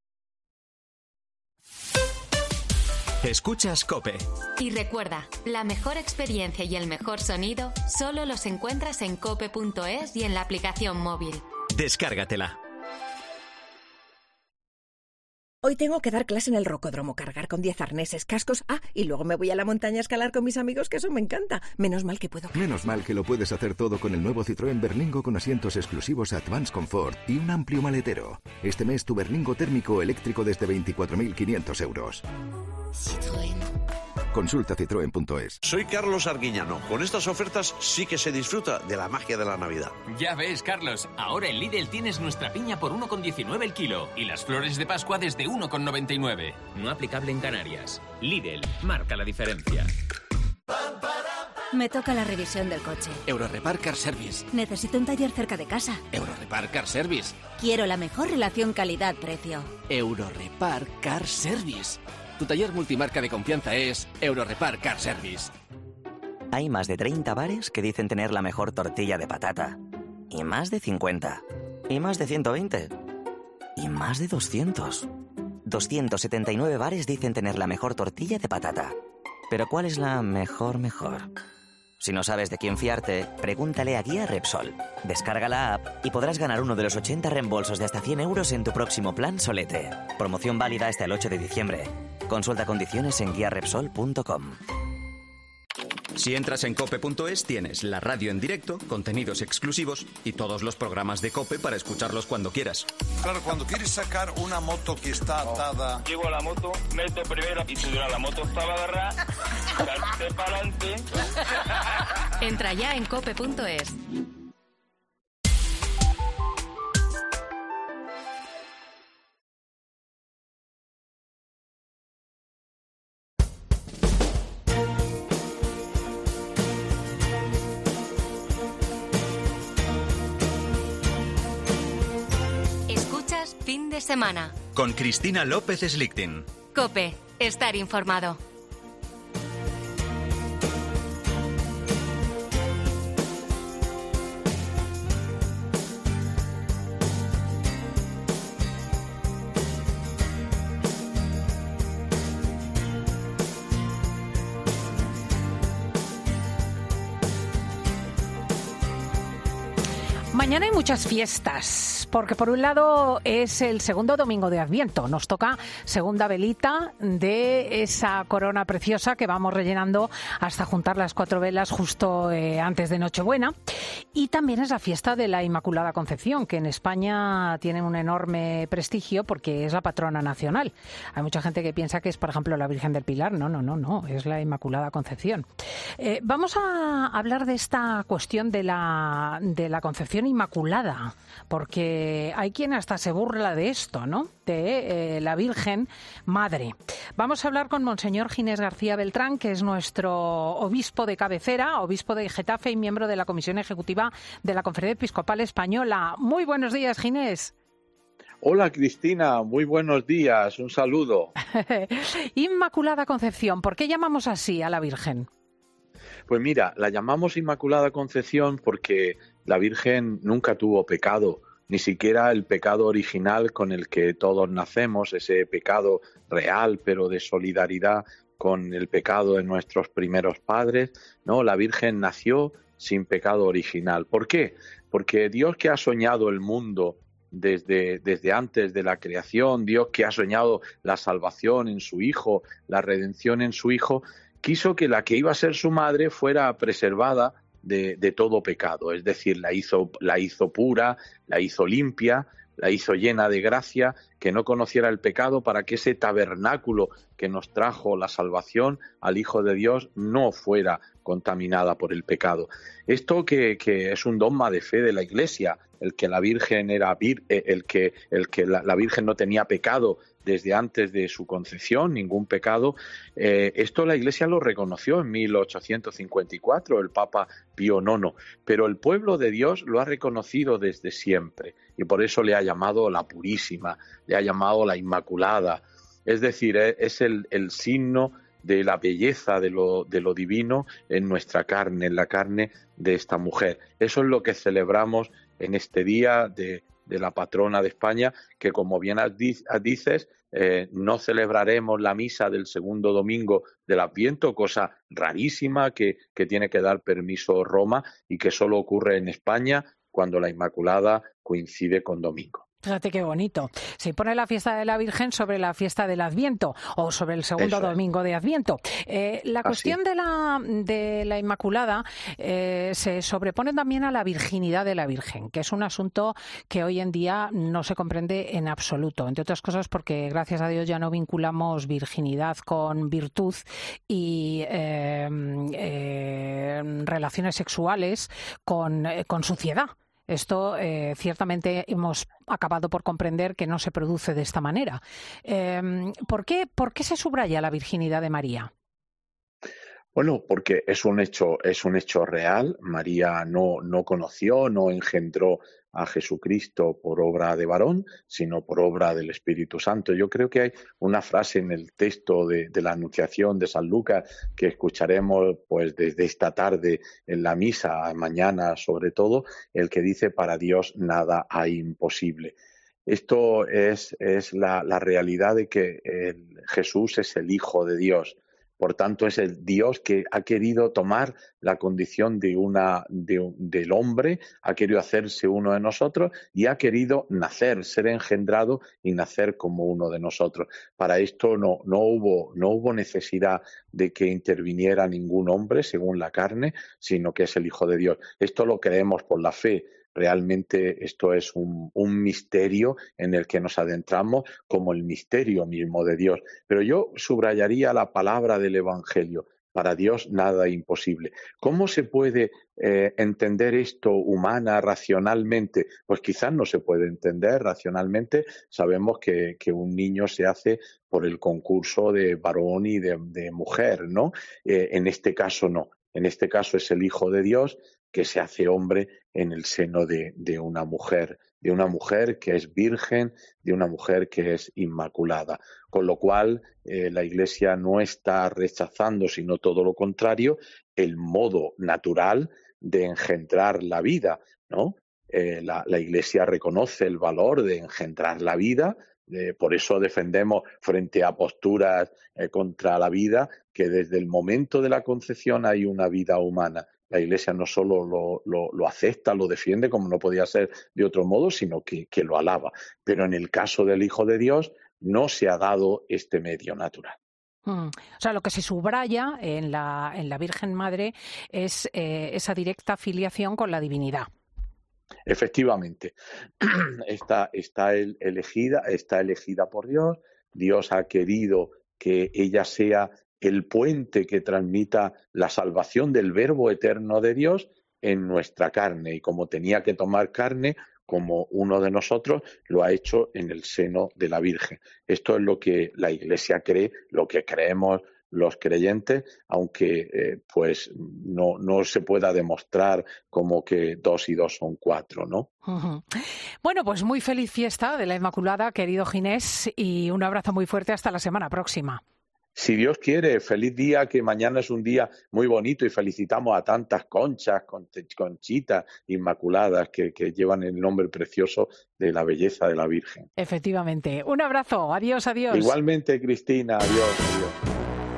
Escuchas COPE. Y recuerda, la mejor experiencia y el mejor sonido solo los encuentras en cope.es y en la aplicación móvil. Descárgatela. Hoy tengo que dar clase en el rocódromo, cargar con 10 arneses, cascos. Y luego me voy a la montaña a escalar con mis amigos, que eso me encanta. Menos mal que puedo. Menos mal que lo puedes hacer todo con el nuevo Citroën Berlingo con asientos exclusivos Advanced Comfort y un amplio maletero. Este mes tu Berlingo térmico eléctrico desde 24.500 euros. Citroën. Consulta citroen.es. Soy Carlos Arguiñano. Con estas ofertas sí que se disfruta de la magia de la Navidad. Ya ves, Carlos. Ahora en Lidl tienes nuestra piña por 1,19 el kilo y las flores de Pascua desde 1,99. No aplicable en Canarias. Lidl marca la diferencia. Me toca la revisión del coche. Eurorepar Car Service. Necesito un taller cerca de casa. Eurorepar Car Service. Quiero la mejor relación calidad-precio. Eurorepar Car Service. Tu taller multimarca de confianza es Eurorepar Car Service. Hay más de 30 bares que dicen tener la mejor tortilla de patata. Y más de 50. Y más de 120. Y más de 200. 279 bares dicen tener la mejor tortilla de patata. Pero ¿cuál es la mejor? Si no sabes de quién fiarte, pregúntale a Guía Repsol. Descarga la app y podrás ganar uno de los 80 reembolsos de hasta 100 euros en tu próximo plan Solete. Promoción válida hasta el 8 de diciembre. Consulta condiciones en guiarepsol.com. Si entras en cope.es tienes la radio en directo, contenidos exclusivos y todos los programas de Cope para escucharlos cuando quieras. Claro, cuando quieres sacar una moto que está atada... Llego a la moto, meto primero y si la moto estaba agarrada, salté para adelante. Entra ya en cope.es. Fin de semana. Con Cristina López Slichting. COPE. Estar informado. Mañana hay muchas fiestas, porque por un lado es el segundo domingo de Adviento. Nos toca segunda velita de esa corona preciosa que vamos rellenando hasta juntar las 4 velas justo antes de Nochebuena. Y también es la fiesta de la Inmaculada Concepción, que en España tiene un enorme prestigio porque es la patrona nacional. Hay mucha gente que piensa que es, por ejemplo, la Virgen del Pilar. No, es la Inmaculada Concepción. Vamos a hablar de esta cuestión de la Concepción Inmaculada, porque hay quien hasta se burla de esto, ¿no? De la Virgen Madre. Vamos a hablar con Monseñor Ginés García Beltrán, que es nuestro obispo de cabecera, obispo de Getafe y miembro de la Comisión Ejecutiva de la Conferencia Episcopal Española. Muy buenos días, Ginés. Hola, Cristina, muy buenos días, un saludo. Inmaculada Concepción, ¿por qué llamamos así a la Virgen? Pues mira, la llamamos Inmaculada Concepción porque la Virgen nunca tuvo pecado, ni siquiera el pecado original con el que todos nacemos, ese pecado real, pero de solidaridad con el pecado de nuestros primeros padres. No, la Virgen nació sin pecado original. ¿Por qué? Porque Dios, que ha soñado el mundo desde antes de la creación, Dios que ha soñado la salvación en su Hijo, la redención en su Hijo, quiso que la que iba a ser su madre fuera preservada de todo pecado, es decir, la hizo pura, la hizo limpia, la hizo llena de gracia, que no conociera el pecado, para que ese tabernáculo que nos trajo la salvación al Hijo de Dios no fuera contaminada por el pecado. Esto que es un dogma de fe de la Iglesia, el que la Virgen era la Virgen no tenía pecado desde antes de su concepción, ningún pecado. Esto la Iglesia lo reconoció en 1854, el Papa Pío IX, pero el pueblo de Dios lo ha reconocido desde siempre y por eso le ha llamado la Purísima, le ha llamado la Inmaculada. Es decir, es el signo de la belleza de lo divino en nuestra carne, en la carne de esta mujer. Eso es lo que celebramos en este día de la patrona de España, que como bien dices, no celebraremos la misa del segundo domingo del Adviento, cosa rarísima que tiene que dar permiso Roma y que solo ocurre en España cuando la Inmaculada coincide con domingo. Fíjate qué bonito. Se pone la fiesta de la Virgen sobre la fiesta del Adviento o sobre el segundo domingo de Adviento. La cuestión de la Inmaculada se sobrepone también a la virginidad de la Virgen, que es un asunto que hoy en día no se comprende en absoluto, entre otras cosas porque gracias a Dios ya no vinculamos virginidad con virtud y relaciones sexuales con suciedad. Esto ciertamente hemos acabado por comprender que no se produce de esta manera. ¿Por qué se subraya la virginidad de María? Bueno, porque es un hecho real. María no conoció, no engendró a Jesucristo por obra de varón, sino por obra del Espíritu Santo. Yo creo que hay una frase en el texto de la Anunciación de San Lucas que escucharemos pues desde esta tarde en la misa, mañana sobre todo, el que dice: para Dios nada hay imposible. Esto es la realidad de que Jesús es el Hijo de Dios. Por tanto, es el Dios que ha querido tomar la condición del hombre, ha querido hacerse uno de nosotros y ha querido nacer, ser engendrado y nacer como uno de nosotros. Para esto no hubo necesidad de que interviniera ningún hombre según la carne, sino que es el Hijo de Dios. Esto lo creemos por la fe. Realmente esto es un misterio en el que nos adentramos como el misterio mismo de Dios. Pero yo subrayaría la palabra del Evangelio: para Dios nada imposible. ¿Cómo se puede entender esto humana, racionalmente? Pues quizás no se puede entender racionalmente. Sabemos que un niño se hace por el concurso de varón y de mujer, ¿no? En este caso no. En este caso es el Hijo de Dios que se hace hombre en el seno de una mujer que es virgen, de una mujer que es inmaculada. Con lo cual, la Iglesia no está rechazando, sino todo lo contrario, el modo natural de engendrar la vida, ¿no? La Iglesia reconoce el valor de engendrar la vida. Por eso defendemos frente a posturas contra la vida que desde el momento de la concepción hay una vida humana. La Iglesia no solo lo acepta, lo defiende como no podía ser de otro modo, sino que lo alaba. Pero en el caso del Hijo de Dios no se ha dado este medio natural. O sea, lo que se subraya en la Virgen Madre es esa directa filiación con la divinidad. Efectivamente, está elegida por Dios. Dios ha querido que ella sea el puente que transmita la salvación del Verbo eterno de Dios en nuestra carne. Y como tenía que tomar carne como uno de nosotros, lo ha hecho en el seno de la Virgen. Esto es lo que la Iglesia cree, lo que creemos los creyentes, aunque pues no se pueda demostrar como que 2 y 2 son 4, ¿no? Uh-huh. Bueno, pues muy feliz fiesta de la Inmaculada, querido Ginés, y un abrazo muy fuerte hasta la semana próxima. Si Dios quiere, feliz día, que mañana es un día muy bonito y felicitamos a tantas conchas, conchitas inmaculadas que llevan el nombre precioso de la belleza de la Virgen. Efectivamente. Un abrazo. Adiós, adiós. Igualmente, Cristina. Adiós, adiós.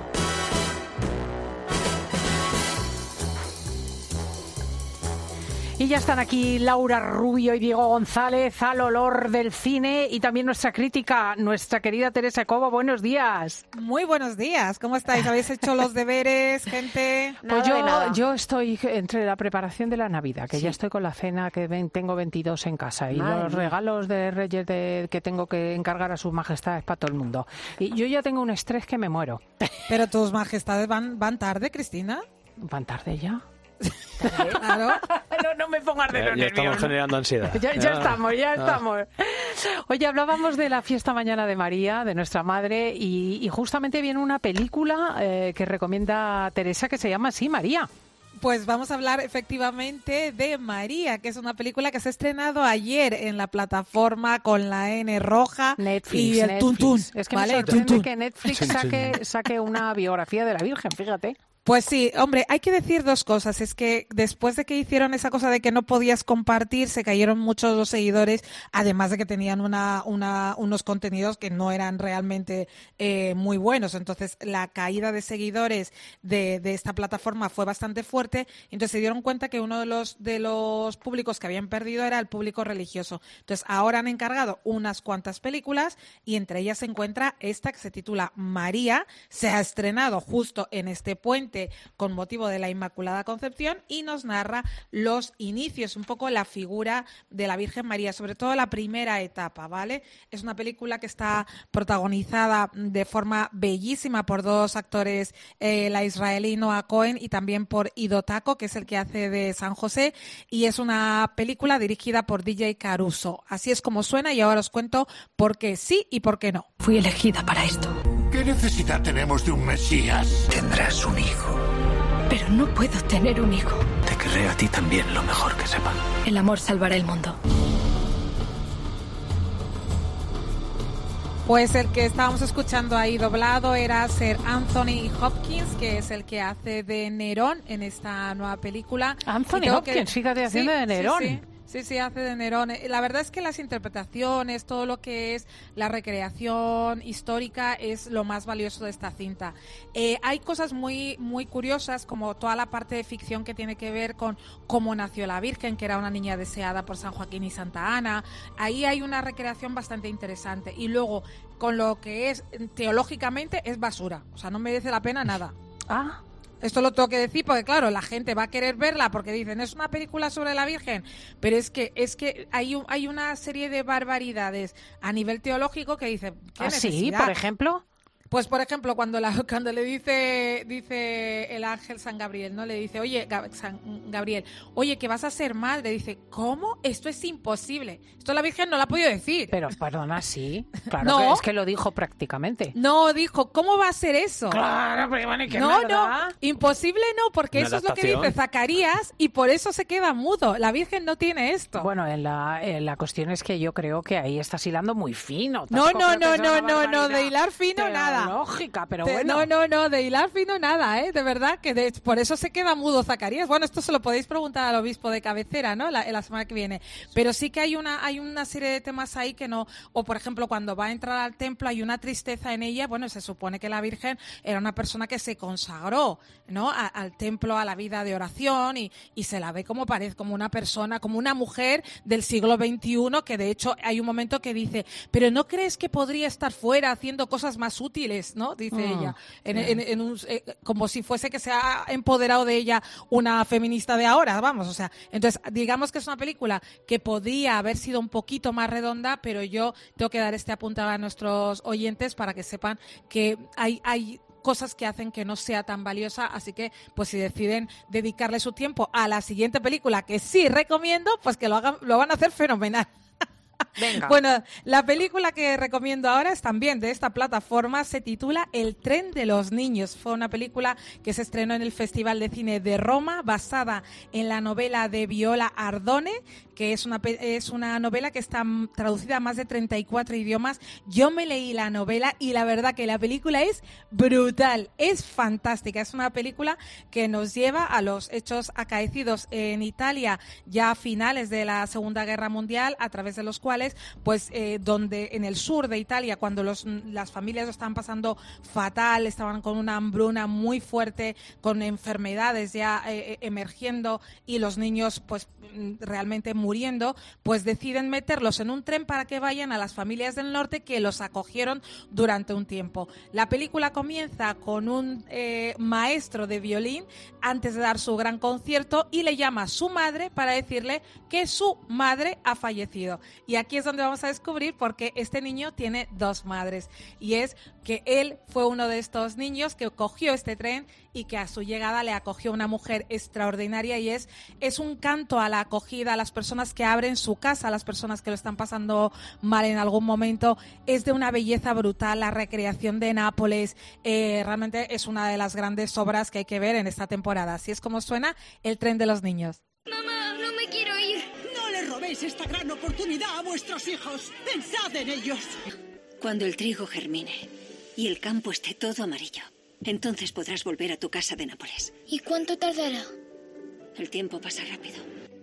Y ya están aquí Laura Rubio y Diego González al olor del cine y también nuestra crítica, nuestra querida Teresa Cobo. Buenos días. Muy buenos días. ¿Cómo estáis? ¿Habéis hecho los deberes, gente? Pues yo estoy entre la preparación de la Navidad, que ya estoy con la cena, que tengo 22 en casa, y los regalos de Reyes que tengo que encargar a sus majestades para todo el mundo. Y yo ya tengo un estrés que me muero. Pero tus majestades van tarde, Cristina. ¿Van tarde ya? Claro. No me pongas de los nervios. Ya estamos generando ansiedad. Ya estamos. Oye, hablábamos de la fiesta mañana de María, de nuestra madre, y justamente viene una película que recomienda Teresa que se llama así, María. Pues vamos a hablar efectivamente de María, que es una película que se ha estrenado ayer en la plataforma con la N roja Netflix, y el tuntún. Es que me sorprende que Netflix saque una biografía de la Virgen, fíjate. Pues sí, hombre, hay que decir dos cosas. Es que después de que hicieron esa cosa de que no podías compartir, se cayeron muchos los seguidores, además de que tenían unos contenidos que no eran realmente muy buenos. Entonces, la caída de seguidores de esta plataforma fue bastante fuerte. Entonces, se dieron cuenta que uno de los públicos que habían perdido era el público religioso. Entonces, ahora han encargado unas cuantas películas y entre ellas se encuentra esta que se titula María. Se ha estrenado justo en este puente con motivo de la Inmaculada Concepción y nos narra los inicios, un poco la figura de la Virgen María, sobre todo la primera etapa, ¿vale? Es una película que está protagonizada de forma bellísima por dos actores, la israelí Noah Cohen y también por Ido Taco, que es el que hace de San José, y es una película dirigida por DJ Caruso. Así es como suena y ahora os cuento por qué sí y por qué no. Fui elegida para esto. ¿Qué necesidad tenemos de un Mesías? Tendrás un hijo. Pero no puedo tener un hijo. Te querré a ti también, lo mejor que sepa. El amor salvará el mundo. Pues el que estábamos escuchando ahí doblado era Sir Anthony Hopkins, que es el que hace de Nerón en esta nueva película. Anthony Hopkins, fíjate, haciendo de Nerón. Sí, hace de Nerón. La verdad es que las interpretaciones, todo lo que es la recreación histórica es lo más valioso de esta cinta. Hay cosas muy, muy curiosas, como toda la parte de ficción que tiene que ver con cómo nació la Virgen, que era una niña deseada por San Joaquín y Santa Ana. Ahí hay una recreación bastante interesante. Y luego, con lo que es teológicamente, es basura. O sea, no merece la pena nada. Esto lo tengo que decir porque, claro, la gente va a querer verla porque dicen, es una película sobre la Virgen, pero es que hay una serie de barbaridades a nivel teológico que dice, ¿qué necesidad? Sí, por ejemplo. Pues, por ejemplo, cuando le dice el ángel San Gabriel, ¿no? Le dice, oye, San Gabriel, oye, que vas a ser madre. Dice, ¿cómo? Esto es imposible. Esto la Virgen no lo ha podido decir. Pero, perdona, sí. Claro, no, que es que lo dijo prácticamente. No, dijo, ¿cómo va a ser eso? Claro, pero bueno, ¿qué no, imposible no, porque Una eso adaptación. es lo que dice Zacarías y por eso se queda mudo. La Virgen no tiene esto. Bueno, la cuestión es que yo creo que ahí estás hilando muy fino. No, de hilar fino nada. Lógica, pero bueno. No, de hilar fino nada, de verdad, que por eso se queda mudo Zacarías. Bueno, esto se lo podéis preguntar al obispo de cabecera, ¿no? La semana que viene. Pero sí que hay una serie de temas ahí que no, o por ejemplo, cuando va a entrar al templo hay una tristeza en ella. Bueno, se supone que la Virgen era una persona que se consagró, ¿no? Al templo, a la vida de oración y se la ve como una persona, como una mujer del siglo XXI, que de hecho hay un momento que dice, pero ¿no crees que podría estar fuera haciendo cosas más útiles, ¿no? Dice ella, como si fuese que se ha empoderado de ella una feminista de ahora, vamos, o sea, entonces digamos que es una película que podría haber sido un poquito más redonda, pero yo tengo que dar este apuntado a nuestros oyentes para que sepan que hay cosas que hacen que no sea tan valiosa, así que pues si deciden dedicarle su tiempo a la siguiente película, que sí recomiendo, pues que lo van a hacer fenomenal. Venga. Bueno, la película que recomiendo ahora es también de esta plataforma, se titula El tren de los niños. Fue una película que se estrenó en el Festival de Cine de Roma, basada en la novela de Viola Ardone, que es una novela que está traducida a más de 34 idiomas. Yo me leí la novela y la verdad que la película es brutal, es fantástica. Es una película que nos lleva a los hechos acaecidos en Italia ya a finales de la Segunda Guerra Mundial, a través de los cuales, pues, donde en el sur de Italia, cuando las familias lo estaban pasando fatal, estaban con una hambruna muy fuerte, con enfermedades ya emergiendo y los niños, pues, realmente muriendo, pues deciden meterlos en un tren para que vayan a las familias del norte que los acogieron durante un tiempo. La película comienza con un maestro de violín antes de dar su gran concierto y le llama a su madre para decirle que su madre ha fallecido. Y aquí es donde vamos a descubrir por qué este niño tiene dos madres. Y es que él fue uno de estos niños que cogió este tren y que a su llegada le acogió una mujer extraordinaria, y es un canto a la acogida, a las personas que abren su casa, a las personas que lo están pasando mal en algún momento. Es de una belleza brutal. La recreación de Nápoles realmente es una de las grandes obras que hay que ver en esta temporada. Así es como suena El tren de los niños. Mamá, no me quiero ir. No le robéis esta gran oportunidad a vuestros hijos. Pensad en ellos. Cuando el trigo germine y el campo esté todo amarillo, Entonces podrás volver a tu casa de Nápoles. ¿Y cuánto tardará? El tiempo pasa rápido.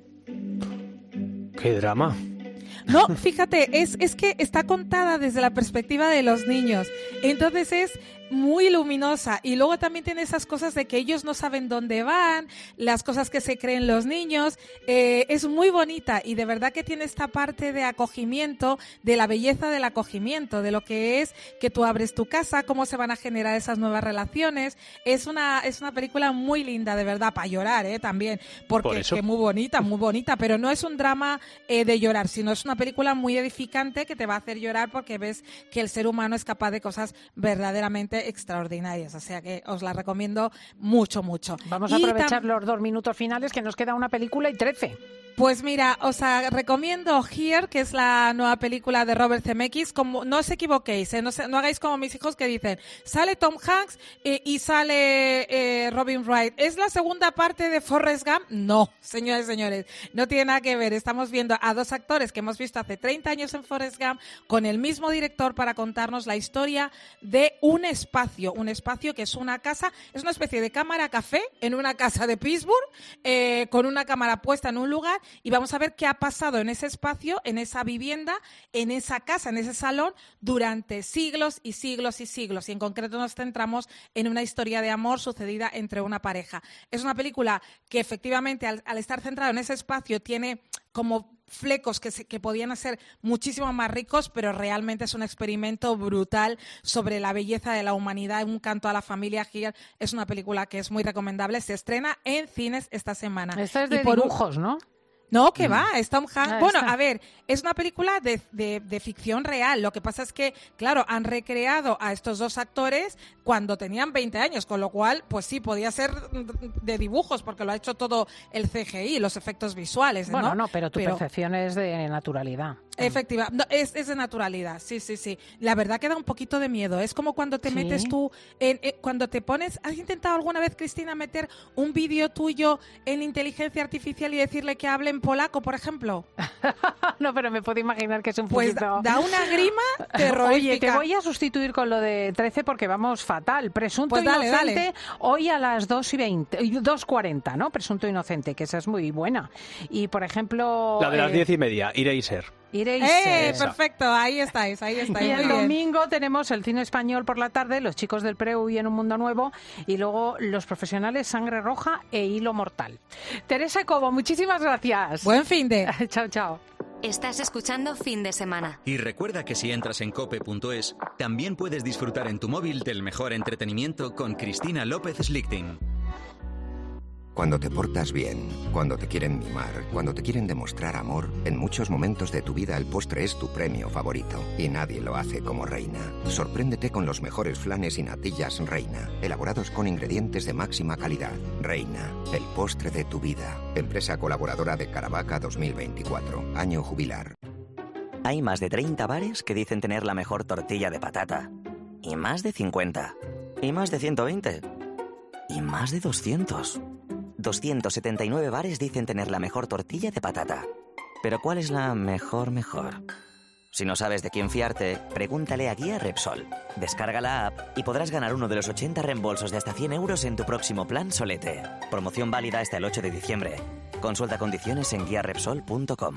¡Qué drama! No, fíjate, es que está contada desde la perspectiva de los niños. Entonces es muy luminosa y luego también tiene esas cosas de que ellos no saben dónde van, las cosas que se creen los niños. Es muy bonita y de verdad que tiene esta parte de acogimiento, de la belleza del acogimiento, de lo que es que tú abres tu casa, cómo se van a generar esas nuevas relaciones. Es una película muy linda, de verdad, para llorar, también, porque es muy bonita, pero no es un drama de llorar, sino es una película muy edificante que te va a hacer llorar porque ves que el ser humano es capaz de cosas verdaderamente extraordinarias, o sea que os la recomiendo mucho, mucho. Vamos a aprovechar los 2 minutos finales, que nos queda una película y 13. Pues mira, os recomiendo Here, que es la nueva película de Robert Zemeckis. Como, no os equivoquéis, no hagáis como mis hijos que dicen, sale Tom Hanks y sale Robin Wright. ¿Es la segunda parte de Forrest Gump? No, señores y señores, no tiene nada que ver. Estamos viendo a 2 actores que hemos visto hace 30 años en Forrest Gump, con el mismo director para contarnos la historia de un espacio que es una casa, es una especie de cámara café en una casa de Pittsburgh, con una cámara puesta en un lugar. Y vamos a ver qué ha pasado en ese espacio, en esa vivienda, en esa casa, en ese salón, durante siglos y siglos y siglos. Y en concreto nos centramos en una historia de amor sucedida entre una pareja. Es una película que efectivamente, al estar centrado en ese espacio, tiene como flecos que podían ser muchísimo más ricos, pero realmente es un experimento brutal sobre la belleza de la humanidad, un canto a la familia. Here es una película que es muy recomendable. Se estrena en cines esta semana. Esta es de dibujos, ¿no? No, que va, es Tom Hanks. Bueno, a ver, es una película de ficción real. Lo que pasa es que, claro, han recreado a estos 2 actores cuando tenían 20 años, con lo cual, pues sí, podía ser de dibujos, porque lo ha hecho todo el CGI, los efectos visuales, ¿no? Bueno, pero tu percepción es de naturalidad. Efectiva, no, es de naturalidad, sí. La verdad que da un poquito de miedo. Es como cuando te metes tú, cuando te pones... ¿Has intentado alguna vez, Cristina, meter un vídeo tuyo en inteligencia artificial y decirle que hable en polaco, por ejemplo? No, pero me puedo imaginar que es un poquito... Pues da una grima terrorífica. Oye, te voy a sustituir con lo de 13 porque vamos fatal. Presunto pues inocente, hoy a las 2:40, ¿no? Presunto inocente, que esa es muy buena. Y, por ejemplo... La de las 10:30, Iré y Ser. Perfecto, ahí estáis. Y el domingo tenemos el cine español por la tarde, Los chicos del Preu y En un mundo nuevo, y luego Los profesionales, Sangre roja e Hilo mortal. Teresa Cobo, muchísimas gracias. Buen fin de. Chao. Estás escuchando Fin de Semana. Y recuerda que si entras en cope.es, también puedes disfrutar en tu móvil del mejor entretenimiento con Cristina López Slichting. Cuando te portas bien, cuando te quieren mimar, cuando te quieren demostrar amor, en muchos momentos de tu vida el postre es tu premio favorito. Y nadie lo hace como Reina. Sorpréndete con los mejores flanes y natillas Reina, elaborados con ingredientes de máxima calidad. Reina, el postre de tu vida. Empresa colaboradora de Caravaca 2024. Año jubilar. Hay más de 30 bares que dicen tener la mejor tortilla de patata. Y más de 50. Y más de 120. Y más de 200. 279 bares dicen tener la mejor tortilla de patata. Pero ¿cuál es la mejor? Si no sabes de quién fiarte, pregúntale a Guía Repsol. Descarga la app y podrás ganar uno de los 80 reembolsos de hasta 100 euros en tu próximo plan Solete. Promoción válida hasta el 8 de diciembre. Consulta condiciones en guiarepsol.com.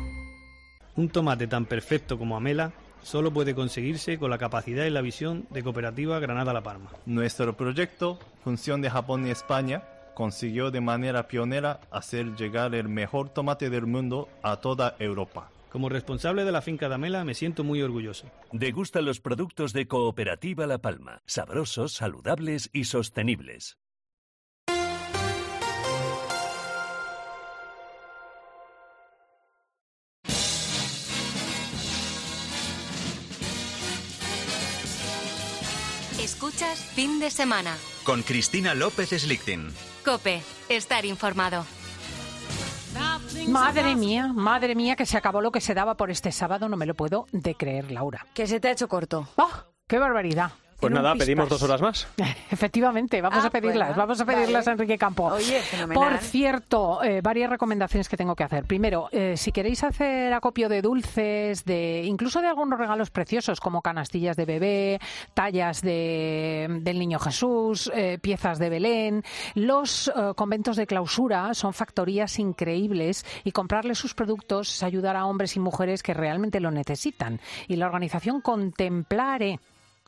Un tomate tan perfecto como Amela solo puede conseguirse con la capacidad y la visión de Cooperativa Granada-La Palma. Nuestro proyecto, Función de Japón y España, consiguió de manera pionera hacer llegar el mejor tomate del mundo a toda Europa. Como responsable de la finca de Amela me siento muy orgulloso. Degusta los productos de Cooperativa La Palma, sabrosos, saludables y sostenibles. Escuchas Fin de Semana. Con Cristina López Slichting. COPE, estar informado. Madre mía, que se acabó lo que se daba por este sábado. No me lo puedo de creer, Laura. Que se te ha hecho corto. ¡Oh, qué barbaridad! Pues nada, pedimos 2 horas más. Efectivamente, vamos a pedirlas, a Enrique Campo. Oye, fenomenal. Por cierto, varias recomendaciones que tengo que hacer. Primero, si queréis hacer acopio de dulces, incluso de algunos regalos preciosos como canastillas de bebé, tallas del Niño Jesús, piezas de Belén, los conventos de clausura son factorías increíbles y comprarles sus productos es ayudar a hombres y mujeres que realmente lo necesitan. Y la organización Contemplare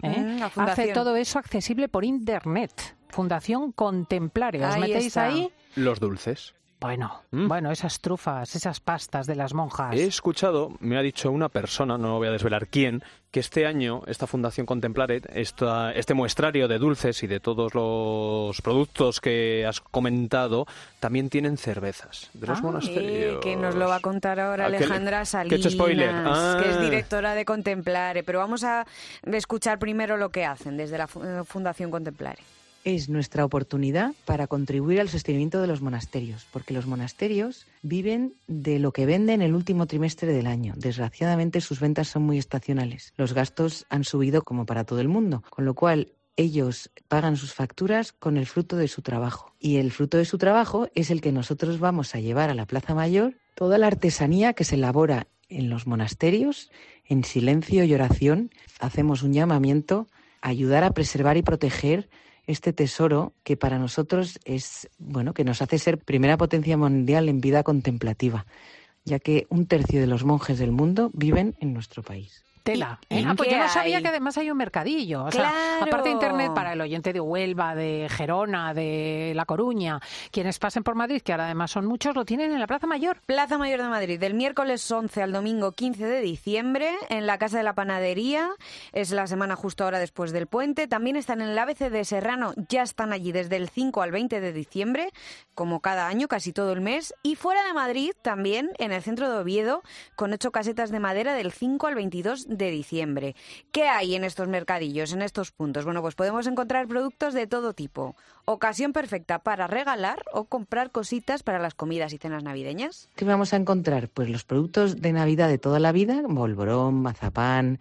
hace todo eso accesible por Internet. Fundación Contemplare. ¿Os metéis ahí? Los dulces. Bueno, esas trufas, esas pastas de las monjas. He escuchado, me ha dicho una persona, no voy a desvelar quién, que este año esta Fundación Contemplare, este muestrario de dulces y de todos los productos que has comentado, también tienen cervezas de los monasterios. Que nos lo va a contar ahora Alejandra Salinas, que he hecho spoiler. Que es directora de Contemplare. Pero vamos a escuchar primero lo que hacen desde la Fundación Contemplare. Es nuestra oportunidad para contribuir al sostenimiento de los monasterios, porque los monasterios viven de lo que venden el último trimestre del año. Desgraciadamente, sus ventas son muy estacionales. Los gastos han subido como para todo el mundo, con lo cual ellos pagan sus facturas con el fruto de su trabajo. Y el fruto de su trabajo es el que nosotros vamos a llevar a la Plaza Mayor, toda la artesanía que se elabora en los monasterios, en silencio y oración. Hacemos un llamamiento a ayudar a preservar y proteger este tesoro que para nosotros es, que nos hace ser primera potencia mundial en vida contemplativa, ya que 1/3 de los monjes del mundo viven en nuestro país. Tela. Pues yo no sabía que además hay un mercadillo. O sea, aparte de Internet, para el oyente de Huelva, de Gerona, de La Coruña, quienes pasen por Madrid, que ahora además son muchos, lo tienen en la Plaza Mayor. Plaza Mayor de Madrid, del miércoles 11 al domingo 15 de diciembre, en la Casa de la Panadería. Es la semana justo ahora después del puente. También están en el ABC de Serrano, ya están allí desde el 5 al 20 de diciembre, como cada año, casi todo el mes. Y fuera de Madrid, también en el centro de Oviedo, con 8 casetas de madera del 5 al 22 de diciembre. ¿Qué hay en estos mercadillos, en estos puntos? Bueno, pues podemos encontrar productos de todo tipo. Ocasión perfecta para regalar o comprar cositas para las comidas y cenas navideñas. ¿Qué vamos a encontrar? Pues los productos de Navidad de toda la vida, polvorón, mazapán,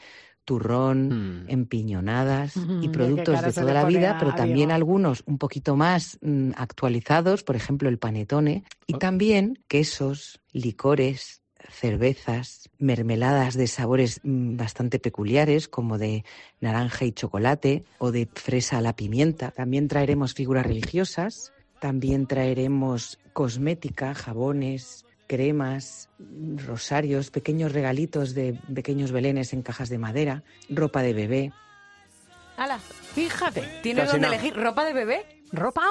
turrón, empiñonadas y productos de toda la vida, pero también algunos un poquito más actualizados, por ejemplo el panetone, y también quesos, licores, cervezas, mermeladas de sabores bastante peculiares, como de naranja y chocolate o de fresa a la pimienta. También traeremos figuras religiosas, también traeremos cosmética, jabones, cremas, rosarios, pequeños regalitos de pequeños belenes en cajas de madera, ropa de bebé. ¡Hala! Fíjate. ¿Tienes dónde elegir ropa de bebé? Ropa,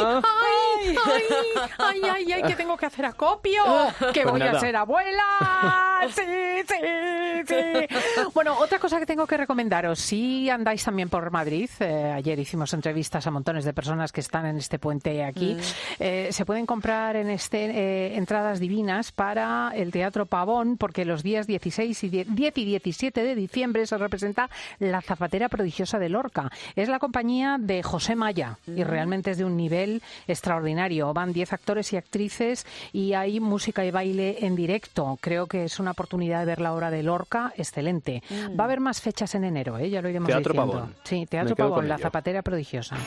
ay, que tengo que hacer acopio, que pues voy nada. a ser abuela, sí. Bueno, otra cosa que tengo que recomendaros, si andáis también por Madrid, ayer hicimos entrevistas a montones de personas que están en este puente aquí, se pueden comprar en entradas divinas para el Teatro Pavón, porque los días 10 y 17 de diciembre se representa La Zapatera Prodigiosa de Lorca. Es la compañía de José Maya y realmente es de un nivel extraordinario. Van 10 actores y actrices y hay música y baile en directo. Creo que es una oportunidad de ver la obra de Lorca excelente. Va a haber más fechas en enero, ya lo iremos Teatro diciendo. Pavón. Sí, Teatro Pavón, La Zapatera Prodigiosa.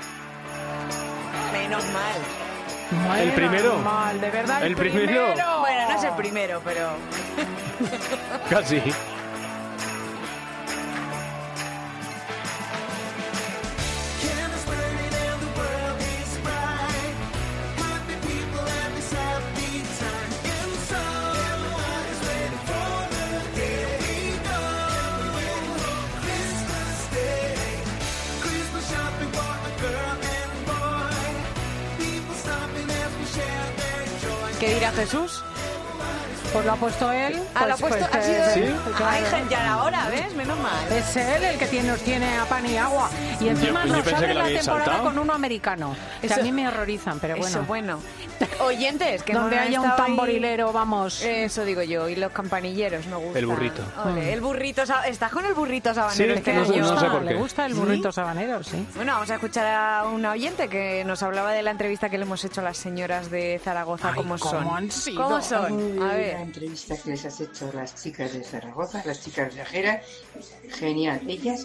Menos mal. ¿El primero? Mal, de verdad, ¿El primero? Bueno, no es el primero, pero... Casi. ¿Qué dirá Jesús? Pues lo ha puesto él. Lo ha puesto, ha sido ¿sí? él. Claro. Ay, ya la hora, ¿ves? Menos mal. Es él el que nos tiene a pan y agua. Y encima Yo nos pensé abre que lo la habíais temporada saltado. con uno americano. Que a Eso- mí me horrorizan, pero bueno. Eso, bueno. Oyentes, que Donde no han haya un estado ahí- tamborilero, vamos. Eso digo yo, y los campanilleros no gustan. El burrito. Ole, el burrito, ¿estás con el burrito sabanero Sí, este no sé- año? no sé por qué. Le gusta el burrito sabanero, sí. Bueno, vamos a escuchar a una oyente que nos hablaba de la entrevista que le hemos hecho a las señoras de Zaragoza. Ay, ¿Cómo ¿cómo son? han sido? ¿Cómo son? A La ver. entrevista que les has hecho a las chicas de Zaragoza, las chicas viajeras, genial. Ellas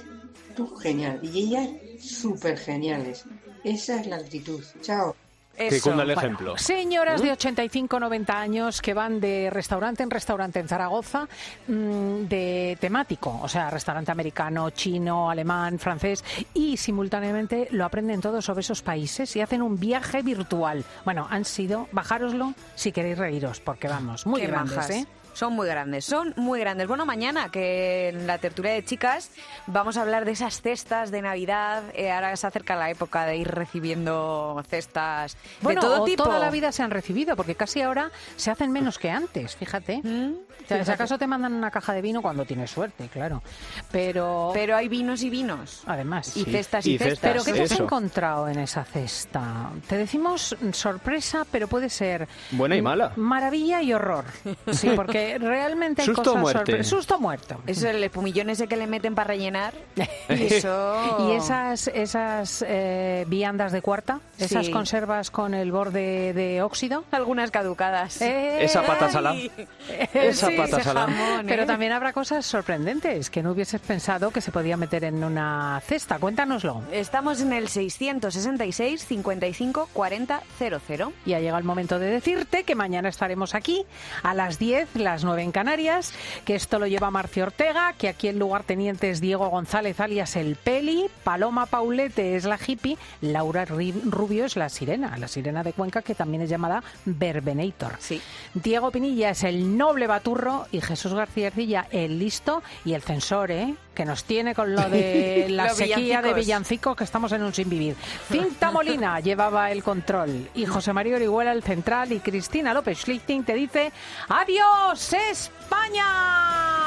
tú genial y ellas súper geniales. Esa es la actitud. Chao. Que cunda el ejemplo. Señoras de 85, 90 años que van de restaurante en Zaragoza, de temático, o sea, restaurante americano, chino, alemán, francés, y simultáneamente lo aprenden todos sobre esos países y hacen un viaje virtual. Bueno, han sido, bajároslo si queréis reíros, porque vamos, muy grandes, majas. ¿eh? Son muy grandes. Bueno, mañana que en la tertulia de chicas vamos a hablar de esas cestas de Navidad. Ahora se acerca la época de ir recibiendo cestas de todo tipo. Toda la vida se han recibido, porque casi ahora se hacen menos que antes, fíjate. O sea, si acaso te mandan una caja de vino cuando tienes suerte, claro. Pero hay vinos y vinos. Además. Y cestas y cestas. Pero ¿qué te has encontrado en esa cesta? Te decimos sorpresa, pero puede ser... buena y mala. Maravilla y horror. Sí, porque realmente hay susto cosas muerte. Susto muerto. Es el espumillón ese que le meten para rellenar. Y eso... Y esas viandas de cuarta, esas conservas con el borde de óxido. Algunas caducadas. Esa pata salada. Esa pata salada. Pero también habrá cosas sorprendentes que no hubieses pensado que se podía meter en una cesta. Cuéntanoslo. Estamos en el 666 55 40 00. Y ha llegado el momento de decirte que mañana estaremos aquí a las 10, las 9 en Canarias, que esto lo lleva Marcio Ortega, que aquí el lugarteniente es Diego González alias El Peli, Paloma Paulete es la hippie, Laura Rubio es la sirena de Cuenca, que también es llamada Verbenator. Sí. Diego Pinilla es el noble baturro y Jesús García Ercilla el listo y el censor, que nos tiene con lo de la sequía de villancicos, que estamos en un sin vivir. Cinta Molina llevaba el control y José María Orihuela el central, y Cristina López Schlichting te dice ¡adiós, España!